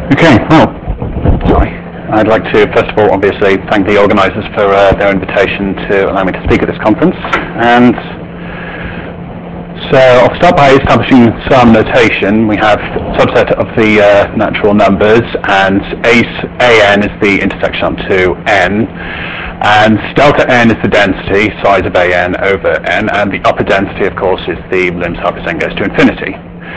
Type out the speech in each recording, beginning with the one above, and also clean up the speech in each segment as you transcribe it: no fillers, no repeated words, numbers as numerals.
Okay, well, sorry. I'd like to, first of all, obviously, thank the organisers for their invitation to allow me to speak at this conference. And so I'll start by establishing some notation. We have a subset of the natural numbers, and an is the intersection up to n, and delta n is the density, size of an over n, and the upper density, of course, is the lim sub as n goes to infinity.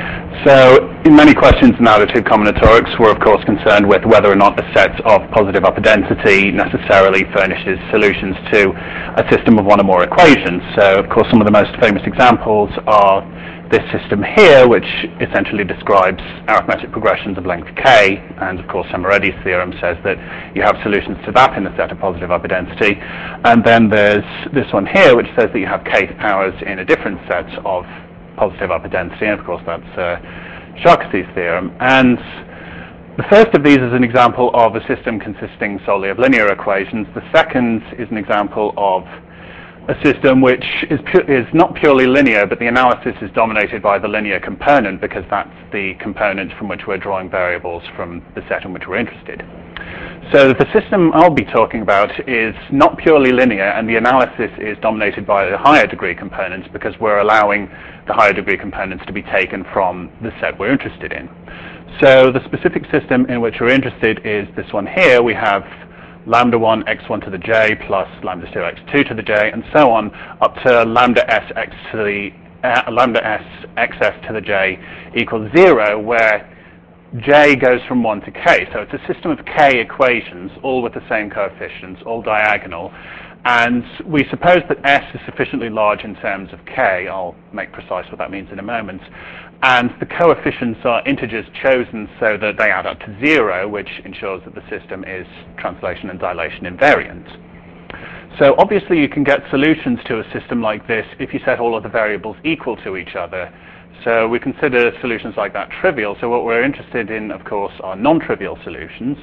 So, in many questions in additive combinatorics, we're of course concerned with whether or not a set of positive upper density necessarily furnishes solutions to a system of one or more equations. So, of course, some of the most famous examples are this system here, which essentially describes arithmetic progressions of length k, and of course Semeredi's theorem says that you have solutions to that in a set of positive upper density. And then there's this one here, which says that you have k powers in a different set of positive upper density, and of course that's Charcot's theorem. And the first of these is an example of a system consisting solely of linear equations. The second is an example of a system which is not purely linear, but the analysis is dominated by the linear component, because that's the component from which we're drawing variables from the set in which we're interested. So the system I'll be talking about is not purely linear, and the analysis is dominated by the higher degree components, because we're allowing the higher degree components to be taken from the set we're interested in. So the specific system in which we're interested is this one here. We have lambda 1 x1 to the j plus lambda 2 x2 to the j, and so on up to lambda s x to the lambda s xs to the j equals 0, where j goes from 1 to k. So it's a system of k equations, all with the same coefficients, all diagonal. And we suppose that s is sufficiently large in terms of k. I'll make precise what that means in a moment. And the coefficients are integers chosen so that they add up to 0, which ensures that the system is translation and dilation invariant. So obviously you can get solutions to a system like this if you set all of the variables equal to each other. So we consider solutions like that trivial. So what we're interested in, of course, are non-trivial solutions.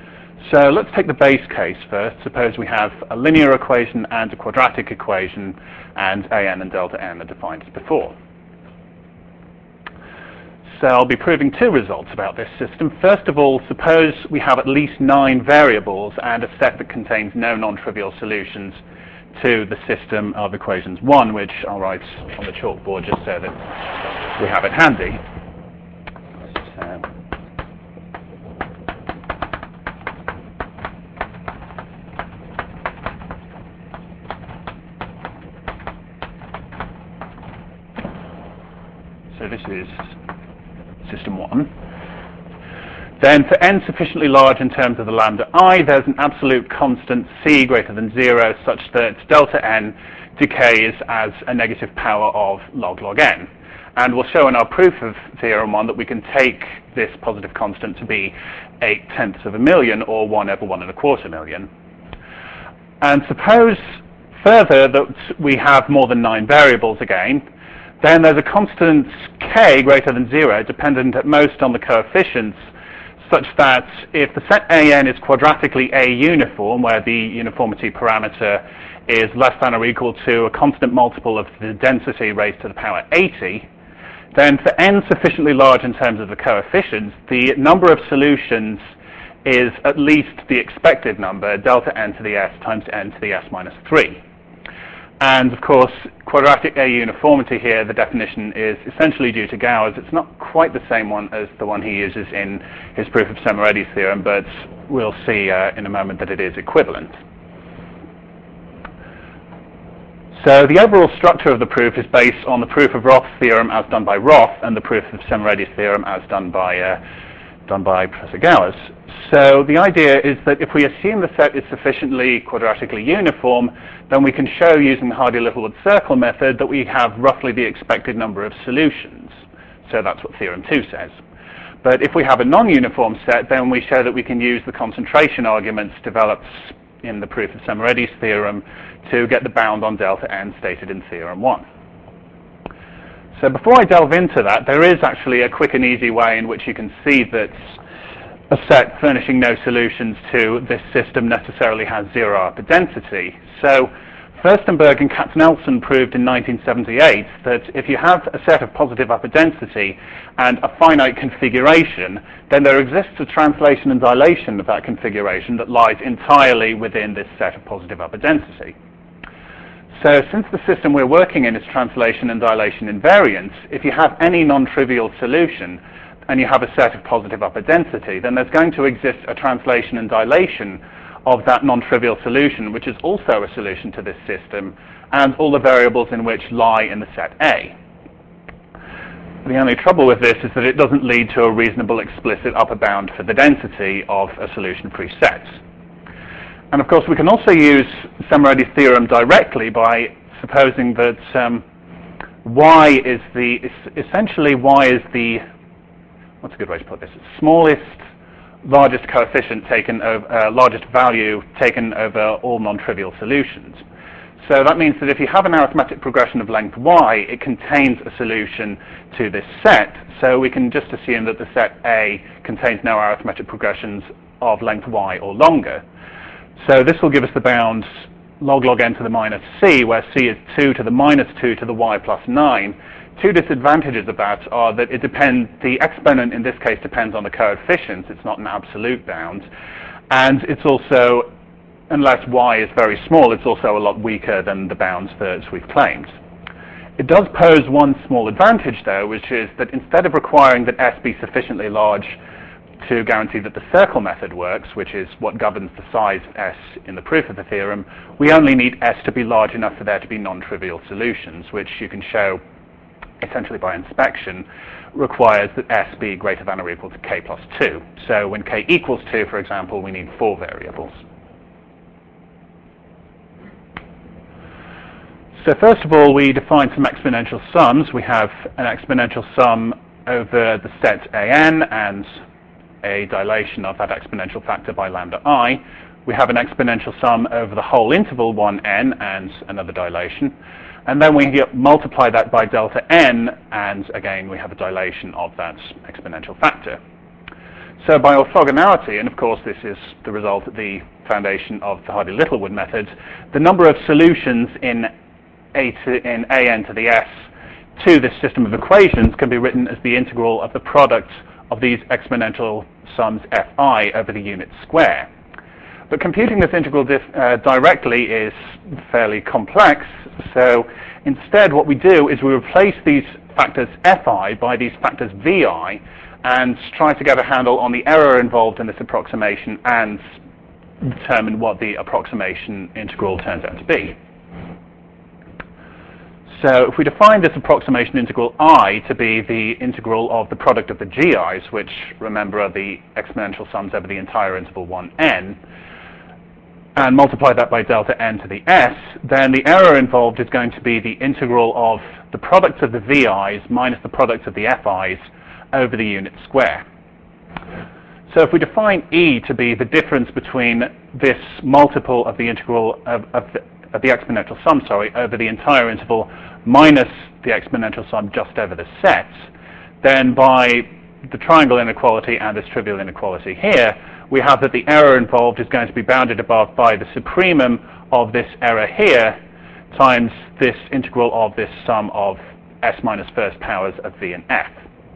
So let's take the base case first. Suppose we have a linear equation and a quadratic equation, and an and delta n are defined as before. So I'll be proving two results about this system. First of all, suppose we have at least 9 variables and a set that contains no non-trivial solutions to the system of equations 1, which I'll write on the chalkboard just so that we have it handy. So this is system 1. Then for n sufficiently large in terms of the lambda I, there's an absolute constant c greater than 0 such that delta n decays as a negative power of log n. And we'll show in our proof of theorem 1 that we can take this positive constant to be 0.8 of a million, or 1 over 1 1/4 million. And suppose further that we have more than 9 variables again. Then there's a constant k greater than 0, dependent at most on the coefficients, such that if the set an is quadratically A uniform, where the uniformity parameter is less than or equal to a constant multiple of the density raised to the power 80, then for n sufficiently large in terms of the coefficients, the number of solutions is at least the expected number, delta n to the s times n to the s minus 3. And of course, quadratic A uniformity here, the definition is essentially due to Gauss. It's not quite the same one as the one he uses in his proof of Semeredi's theorem, but we'll see in a moment that it is equivalent. So the overall structure of the proof is based on the proof of Roth's theorem as done by Roth, and the proof of Semeredi's theorem as done by Professor Gauss. So the idea is that if we assume the set is sufficiently quadratically uniform, then we can show using the Hardy-Littlewood circle method that we have roughly the expected number of solutions. So that's what theorem 2 says. But if we have a non-uniform set, then we show that we can use the concentration arguments developed in the proof of Semeredi's theorem to get the bound on delta n stated in theorem 1. So before I delve into that, there is actually a quick and easy way in which you can see that a set furnishing no solutions to this system necessarily has 0 upper density. So Furstenberg and Katznelson proved in 1978 that if you have a set of positive upper density and a finite configuration, then there exists a translation and dilation of that configuration that lies entirely within this set of positive upper density. So since the system we're working in is translation and dilation invariant, if you have any non-trivial solution and you have a set of positive upper density, then there's going to exist a translation and dilation of that non-trivial solution, which is also a solution to this system, and all the variables in which lie in the set A. The only trouble with this is that it doesn't lead to a reasonable explicit upper bound for the density of a solution-free set. And of course, we can also use Semirodi's theorem directly by supposing that essentially y is the, what's a good way to put this, smallest largest coefficient taken over, largest value taken over all non-trivial solutions. So that means that if you have an arithmetic progression of length y, it contains a solution to this set. So we can just assume that the set A contains no arithmetic progressions of length y or longer. So this will give us the bounds log n to the minus c, where c is 2 to the minus 2 to the y plus 9. Two disadvantages of that are that the exponent in this case depends on the coefficients, it's not an absolute bound, and it's also, unless y is very small, it's also a lot weaker than the bounds that we've claimed. It does pose one small advantage though, which is that instead of requiring that S be sufficiently large to guarantee that the circle method works, which is what governs the size of S in the proof of the theorem, we only need S to be large enough for there to be non-trivial solutions, which you can show essentially by inspection, requires that S be greater than or equal to k plus 2. So when k equals 2, for example, we need 4 variables. So first of all, we define some exponential sums. We have an exponential sum over the set an and a dilation of that exponential factor by lambda I. We have an exponential sum over the whole interval 1n and another dilation. And then we multiply that by delta n, and again we have a dilation of that exponential factor. So by orthogonality, and of course this is the result of the foundation of the Hardy-Littlewood method, the number of solutions in an to the s to this system of equations can be written as the integral of the product of these exponential sums fi over the unit square. But computing this integral directly is fairly complex, so instead what we do is we replace these factors fi by these factors vi and try to get a handle on the error involved in this approximation and determine what the approximation integral turns out to be. So if we define this approximation integral I to be the integral of the product of the gi's, which remember are the exponential sums over the entire interval 1n, and multiply that by delta n to the s, then the error involved is going to be the integral of the products of the vi's minus the products of the fi's over the unit square. So if we define e to be the difference between this multiple of the integral of the exponential sum, over the entire interval minus the exponential sum just over the sets, then by the triangle inequality and this trivial inequality here, we have that the error involved is going to be bounded above by the supremum of this error here times this integral of this sum of s minus first powers of v and f.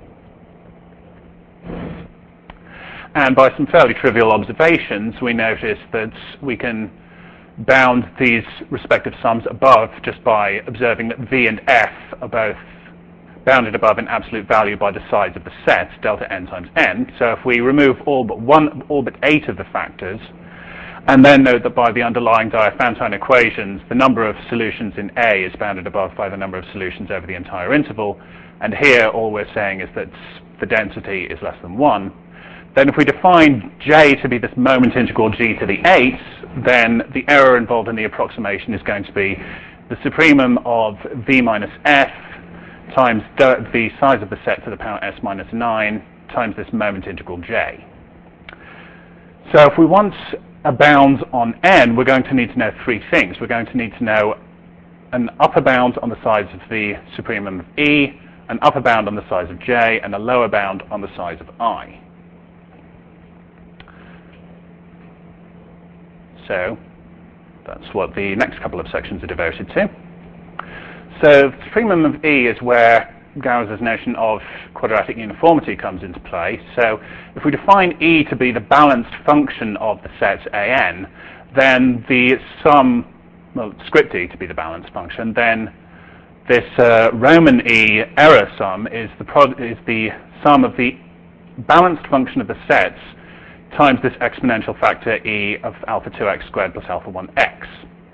And by some fairly trivial observations, we notice that we can bound these respective sums above just by observing that v and f are both bounded above in absolute value by the size of the set, delta n times n. So if we remove all but 8 of the factors, and then note that by the underlying Diophantine equations, the number of solutions in A is bounded above by the number of solutions over the entire interval, and here all we're saying is that the density is less than 1, then if we define J to be this moment integral g to the 8, then the error involved in the approximation is going to be the supremum of v minus f times the size of the set to the power s minus 9 times this moment integral j. So if we want a bound on n, we're going to need to know 3 things. We're going to need to know an upper bound on the size of the supremum of e, an upper bound on the size of j, and a lower bound on the size of I. So That's what the next couple of sections are devoted to. So the supremum of E is where Gauss's notion of quadratic uniformity comes into play. So if we define E to be the balanced function of the set AN, then the sum, well, script E to be the balanced function, then this Roman E error sum is the sum of the balanced function of the sets times this exponential factor E of alpha 2x squared plus alpha 1x.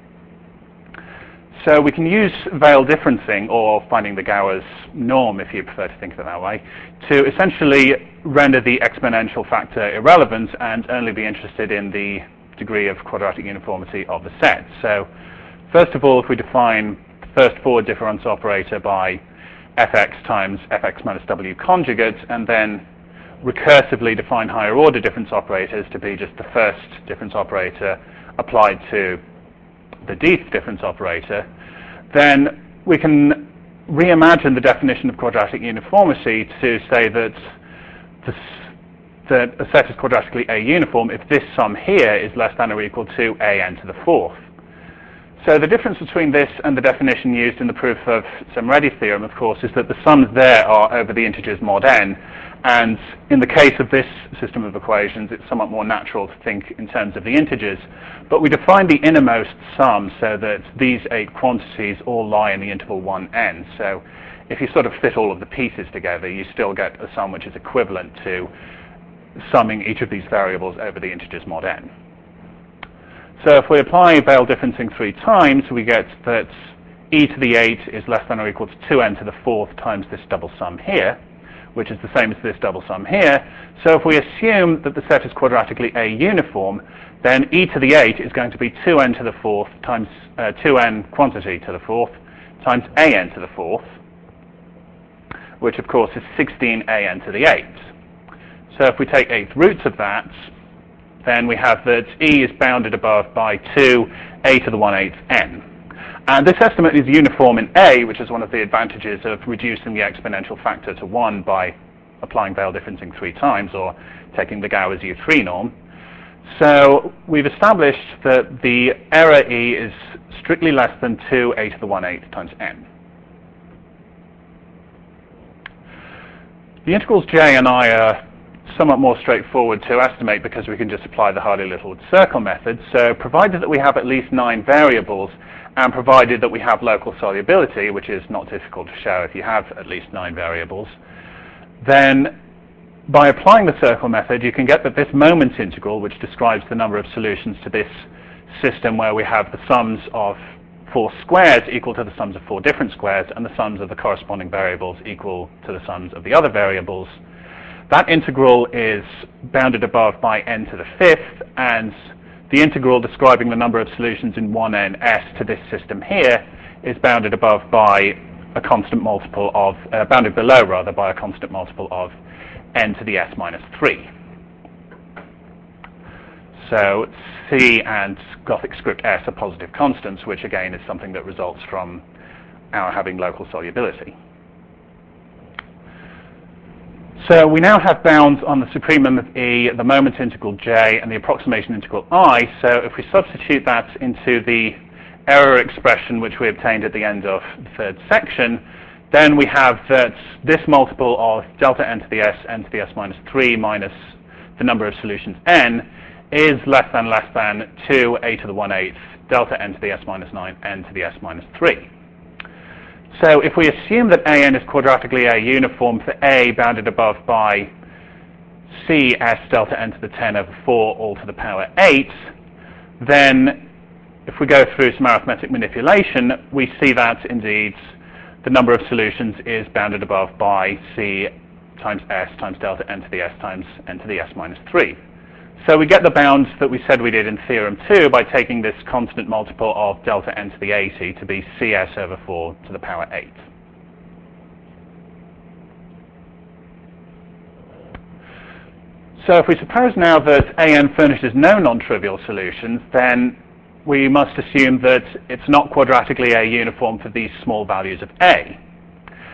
So we can use Weyl differencing, or finding the Gauss norm if you prefer to think of it that way, to essentially render the exponential factor irrelevant and only be interested in the degree of quadratic uniformity of the set. So first of all, if we define the first forward difference operator by fx times fx minus w conjugate, and then recursively define higher order difference operators to be just the first difference operator applied to the dth difference operator, then we can reimagine the definition of quadratic uniformity to say that a set is quadratically A uniform if this sum here is less than or equal to an to the fourth. So the difference between this and the definition used in the proof of Samreddi theorem, of course, is that the sums there are over the integers mod n, and in the case of this system of equations, it's somewhat more natural to think in terms of the integers. But we define the innermost sum so that these 8 quantities all lie in the interval 1n. So if you sort of fit all of the pieces together, you still get a sum which is equivalent to summing each of these variables over the integers mod n. So if we apply Weyl differencing 3 times, we get that e to the 8 is less than or equal to 2n to the fourth times this double sum here, which is the same as this double sum here. So if we assume that the set is quadratically A uniform, then e to the 8 is going to be 2n to the fourth times 2n quantity to the fourth times an to the fourth, which of course is 16an to the 8th. So if we take 8th roots of that, then we have that E is bounded above by 2 a to the 1/8 n. And this estimate is uniform in A, which is one of the advantages of reducing the exponential factor to 1 by applying Weyl differencing 3 times, or taking the Gauss U3 norm. So we've established that the error E is strictly less than 2 a to the 1/8 times n. The integrals j and I are somewhat more straightforward to estimate because we can just apply the Hardy-Littlewood circle method. So provided that we have at least 9 variables, and provided that we have local solubility, which is not difficult to show if you have at least 9 variables, then by applying the circle method, you can get that this moment integral, which describes the number of solutions to this system where we have the sums of 4 squares equal to the sums of 4 different squares, and the sums of the corresponding variables equal to the sums of the other variables, that integral is bounded above by n to the fifth, and the integral describing the number of solutions in 1n(s) to this system here is bounded above by a constant multiple of, bounded below rather, by a constant multiple of n to the s minus 3. So c and Gothic script s are positive constants, which again is something that results from our having local solubility. So we now have bounds on the supremum of E, the moment integral j, and the approximation integral I. So if we substitute that into the error expression which we obtained at the end of the third section, then we have that this multiple of delta n to the n to the s minus 3 minus the number of solutions n is less than 2 a to the 1/8 delta n to the s minus 9 n to the s minus 3. So if we assume that an is quadratically A uniform for A bounded above by c s delta n to the 10 over 4 all to the power 8, then if we go through some arithmetic manipulation, we see that indeed the number of solutions is bounded above by c times s times delta n to the s times n to the s minus 3. So we get the bounds that we said we did in theorem 2 by taking this constant multiple of delta n to the 80 to be cs over 4 to the power 8. So if we suppose now that an furnishes no non-trivial solutions, then we must assume that it's not quadratically A uniform for these small values of A.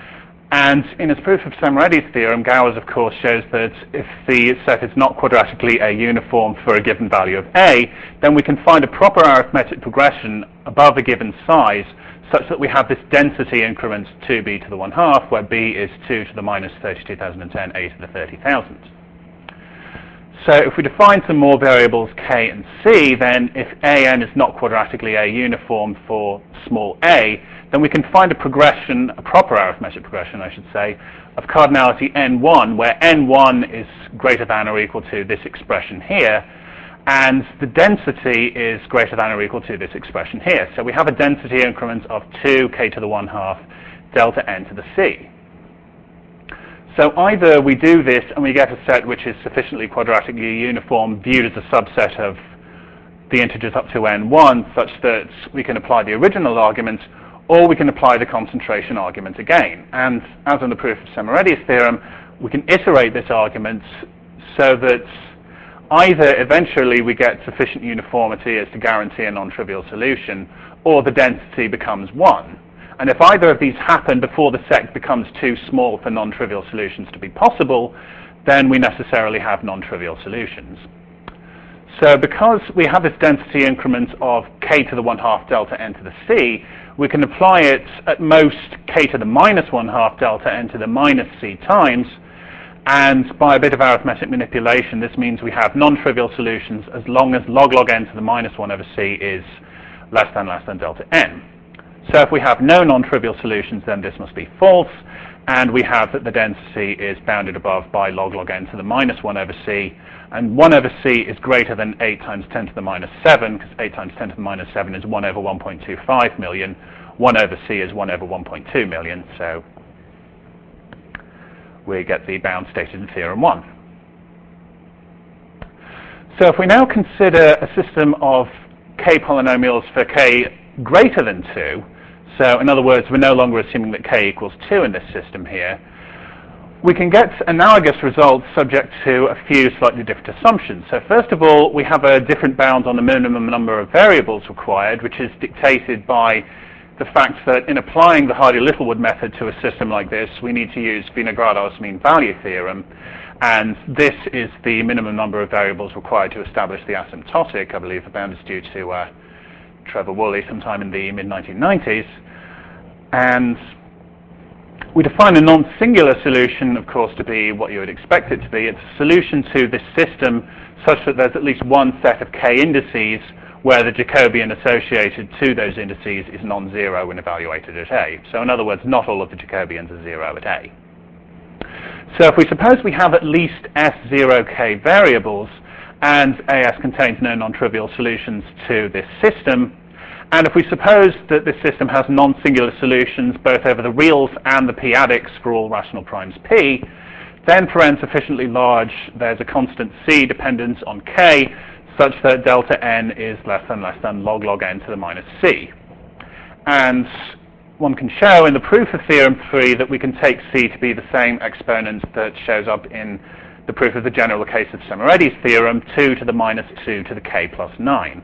And in its proof of Samaredis theorem, Gowers, of course, shows that if the set is not quadratically a uniform for a given value of a, then we can find a proper arithmetic progression above a given size such that we have this density increment 2b to the 1/2, where b is 2 to the minus 32,010, a to the 30,000. So if we define some more variables k and c, then if an is not quadratically a uniform for small a, then we can find a progression, a proper arithmetic progression, I should say, of cardinality n1, where n1 is greater than or equal to this expression here, and the density is greater than or equal to this expression here. So we have a density increment of 2 k to the 1/2 delta n to the c. So either we do this and we get a set which is sufficiently quadratically uniform viewed as a subset of the integers up to n1 such that we can apply the original argument, or we can apply the concentration argument again. And as in the proof of Samaredis theorem, we can iterate this argument so that either eventually we get sufficient uniformity as to guarantee a non-trivial solution, or the density becomes 1. And if either of these happen before the set becomes too small for non-trivial solutions to be possible, then we necessarily have non-trivial solutions. So because we have this density increment of k to the 1/2 delta n to the c, we can apply it at most k to the minus 1/2 delta n to the minus c times, and by a bit of arithmetic manipulation, this means we have non-trivial solutions as long as log n to the minus 1 over c is less than delta n. So if we have no non-trivial solutions, then this must be false, and we have that the density is bounded above by log n to the minus 1 over c, and 1 over c is greater than 8 times 10 to the minus 7, because 8 times 10 to the minus 7 is 1 over 1.25 million, 1 over c is 1 over 1.2 million, so we get the bound stated in theorem 1. So if we now consider a system of k polynomials for k greater than 2, so in other words, we're no longer assuming that k equals 2 in this system here, we can get analogous results subject to a few slightly different assumptions. So first of all, we have a different bound on the minimum number of variables required, which is dictated by the fact that in applying the Hardy-Littlewood method to a system like this, we need to use Vinogradov's mean value theorem, and this is the minimum number of variables required to establish the asymptotic. I believe the bound is due to Trevor Woolley sometime in the mid-1990s. And we define a non-singular solution, of course, to be what you would expect it to be. It's a solution to this system such that there's at least one set of k indices where the Jacobian associated to those indices is non-zero when evaluated at A. So in other words, not all of the Jacobians are zero at A. So if we suppose we have at least S0k variables, and AS contains no non-trivial solutions to this system, and if we suppose that this system has non-singular solutions both over the reals and the p-adics for all rational primes p, then for n sufficiently large, there's a constant c dependent on k, such that delta n is less than log n to the minus c. And one can show in the proof of theorem 3 that we can take c to be the same exponent that shows up in the proof of the general case of Samaredis theorem, 2 to the minus 2 to the k plus 9.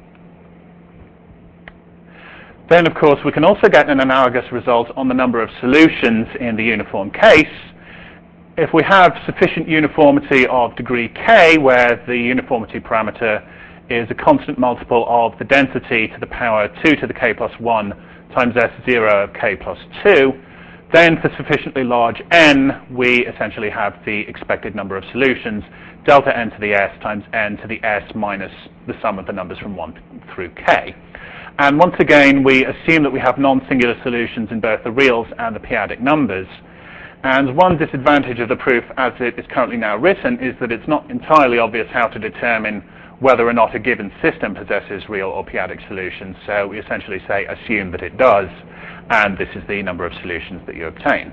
Then, of course, we can also get an analogous result on the number of solutions in the uniform case. If we have sufficient uniformity of degree k, where the uniformity parameter is a constant multiple of the density to the power 2 to the k plus 1 times S0 of k plus 2, then for sufficiently large n, we essentially have the expected number of solutions, delta n to the s times n to the s minus the sum of the numbers from 1 through k. And once again, we assume that we have non-singular solutions in both the reals and the p-adic numbers. And one disadvantage of the proof as it is currently now written is that it's not entirely obvious how to determine whether or not a given system possesses real or p-adic solutions. So we essentially say assume that it does, and this is the number of solutions that you obtain.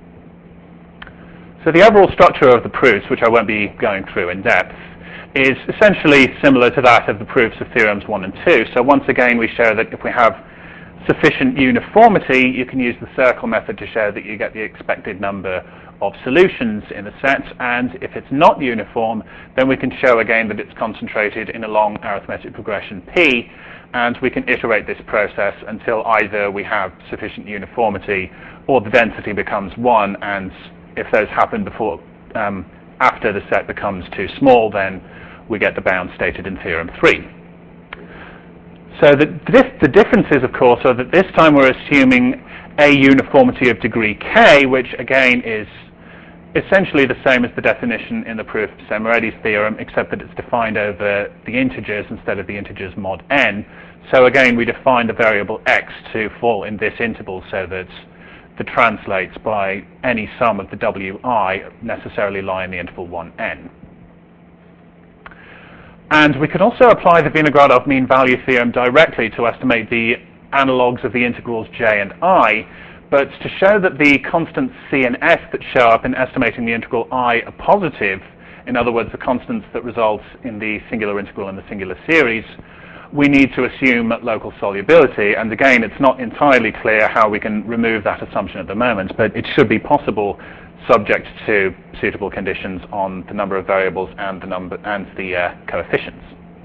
So the overall structure of the proofs, which I won't be going through in depth, is essentially similar to that of the proofs of theorems 1 and 2. So once again, we show that if we have sufficient uniformity, you can use the circle method to show that you get the expected number of solutions in a set, and if it's not uniform, then we can show again that it's concentrated in a long arithmetic progression P, and we can iterate this process until either we have sufficient uniformity or the density becomes 1, and if those happen before after the set becomes too small, then we get the bound stated in Theorem 3. So the differences, of course, are that this time we're assuming a uniformity of degree k, which again is essentially the same as the definition in the proof of Semiredi's theorem, except that it's defined over the integers instead of the integers mod n. So again, we define the variable x to fall in this interval so that the translates by any sum of the wi necessarily lie in the interval 1n. And we can also apply the Vinogradov mean value theorem directly to estimate the analogues of the integrals j and I, but to show that the constants c and s that show up in estimating the integral I are positive, in other words, the constants that result in the singular integral in the singular series, we need to assume local solubility, and again, it's not entirely clear how we can remove that assumption at the moment, but it should be possible subject to suitable conditions on the number of variables and the coefficients.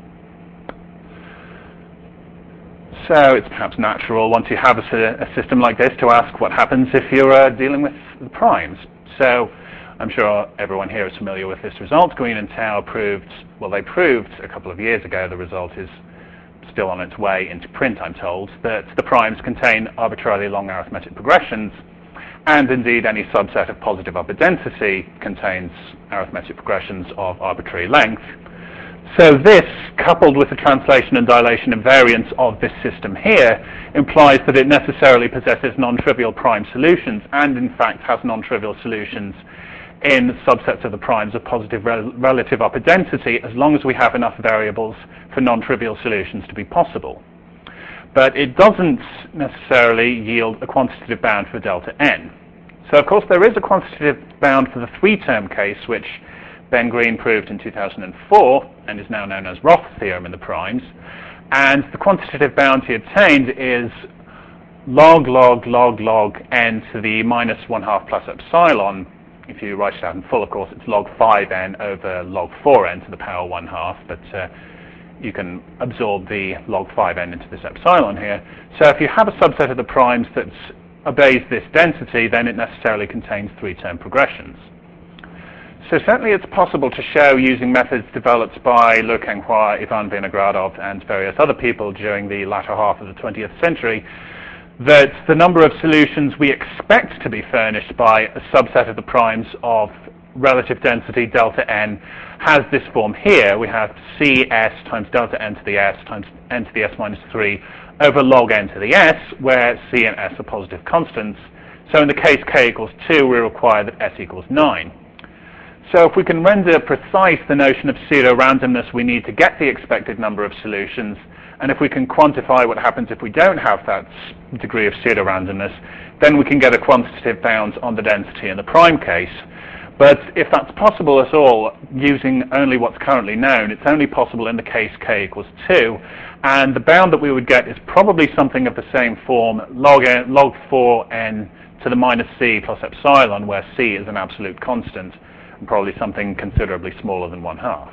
So it's perhaps natural, once you have a system like this, to ask what happens if you're dealing with the primes. So I'm sure everyone here is familiar with this result. Green and Tao proved a couple of years ago, the result is still on its way into print, I'm told, that the primes contain arbitrarily long arithmetic progressions, and indeed any subset of positive upper density contains arithmetic progressions of arbitrary length. So this, coupled with the translation and dilation invariance of this system here, implies that it necessarily possesses non-trivial prime solutions, and in fact has non-trivial solutions in subsets of the primes of positive relative upper density, as long as we have enough variables for non-trivial solutions to be possible. But it doesn't necessarily yield a quantitative bound for delta n. So of course there is a quantitative bound for the three-term case, which Ben Green proved in 2004 and is now known as Roth's theorem in the primes. And the quantitative bound he obtained is log n to the minus 1/2 plus epsilon. If you write it out in full, of course, it's log 5n over log 4n to the power 1/2, but you can absorb the log 5n into this epsilon here. So if you have a subset of the primes that obeys this density, then it necessarily contains three-term progressions. So certainly it's possible to show, using methods developed by Liu Kenghua, Ivan Vinogradov, and various other people during the latter half of the 20th century, that the number of solutions we expect to be furnished by a subset of the primes of relative density delta n has this form here. We have cs times delta n to the s times n to the s minus 3 over log n to the s, where c and s are positive constants. So in the case k equals 2, we require that s equals 9. So if we can render precise the notion of pseudo-randomness we need to get the expected number of solutions, and if we can quantify what happens if we don't have that degree of pseudo-randomness, then we can get a quantitative bound on the density in the prime case. But if that's possible at all, using only what's currently known, it's only possible in the case k equals 2, and the bound that we would get is probably something of the same form, log 4n to the minus c plus epsilon, where c is an absolute constant, and probably something considerably smaller than 1/2.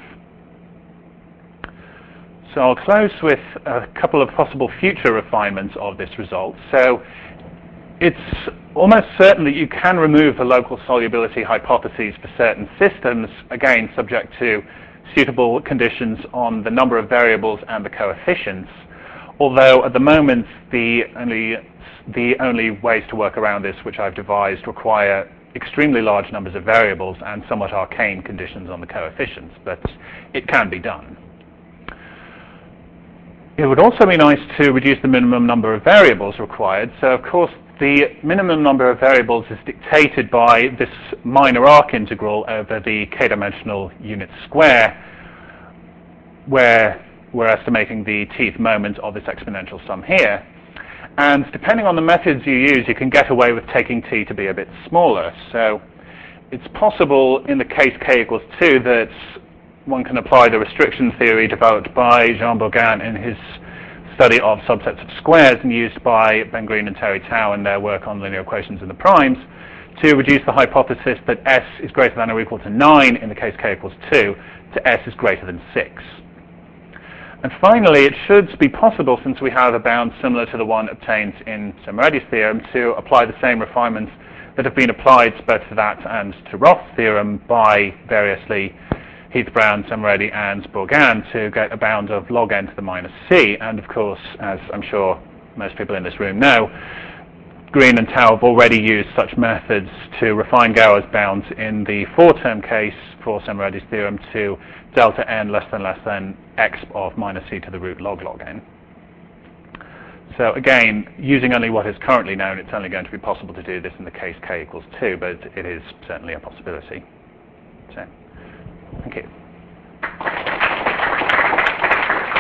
So I'll close with a couple of possible future refinements of this result. So it's almost certain that you can remove the local solubility hypotheses for certain systems, again subject to suitable conditions on the number of variables and the coefficients, although at the moment the only ways to work around this which I've devised require extremely large numbers of variables and somewhat arcane conditions on the coefficients, but it can be done. It would also be nice to reduce the minimum number of variables required. So of course the minimum number of variables is dictated by this minor arc integral over the k-dimensional unit square, where we're estimating the tth moment of this exponential sum here. And depending on the methods you use, you can get away with taking t to be a bit smaller. So it's possible in the case k equals 2 that one can apply the restriction theory developed by Jean Bourgain in his study of subsets of squares and used by Ben Green and Terry Tao in their work on linear equations in the primes to reduce the hypothesis that S is greater than or equal to 9 in the case k equals 2 to S is greater than 6. And finally, it should be possible, since we have a bound similar to the one obtained in Semiredi's theorem, to apply the same refinements that have been applied both to that and to Roth's theorem by variously Heath-Brown, Semiredi, and Bourgain to get a bound of log n to the minus c. And of course, as I'm sure most people in this room know, Green and Tao have already used such methods to refine Gauer's bounds in the 4-term case for Semiredi's theorem to delta n less than x of minus c to the root log n. So again, using only what is currently known, it's only going to be possible to do this in the case k equals 2, but it is certainly a possibility. So, thank you.